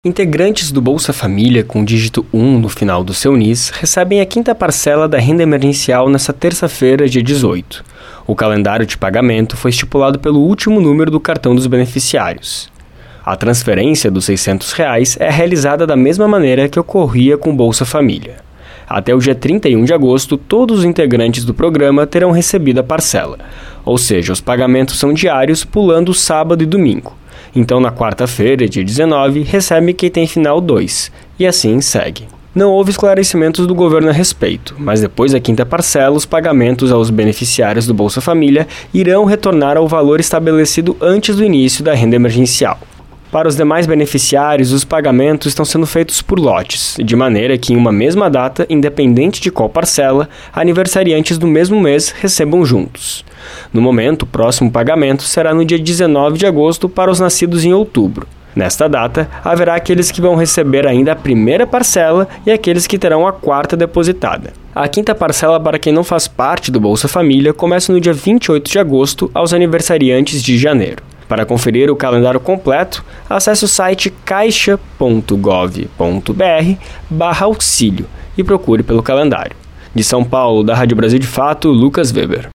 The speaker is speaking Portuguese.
Integrantes do Bolsa Família com o dígito 1 no final do seu NIS recebem a quinta parcela da renda emergencial nesta terça-feira, dia 18. O calendário de pagamento foi estipulado pelo último número do cartão dos beneficiários. A transferência dos R$ 600 é realizada da mesma maneira que ocorria com o Bolsa Família. Até o dia 31 de agosto, todos os integrantes do programa terão recebido a parcela, ou seja, os pagamentos são diários, pulando sábado e domingo. Então, na quarta-feira, dia 19, recebe quem tem final 2, e assim segue. Não houve esclarecimentos do governo a respeito, mas depois da quinta parcela, os pagamentos aos beneficiários do Bolsa Família irão retornar ao valor estabelecido antes do início da renda emergencial. Para os demais beneficiários, os pagamentos estão sendo feitos por lotes, de maneira que em uma mesma data, independente de qual parcela, aniversariantes do mesmo mês recebam juntos. No momento, o próximo pagamento será no dia 19 de agosto para os nascidos em outubro. Nesta data, haverá aqueles que vão receber ainda a primeira parcela e aqueles que terão a quarta depositada. A quinta parcela para quem não faz parte do Bolsa Família começa no dia 28 de agosto aos aniversariantes de janeiro. Para conferir o calendário completo, acesse o site caixa.gov.br/auxílio e procure pelo calendário. De São Paulo, da Rádio Brasil de Fato, Lucas Weber.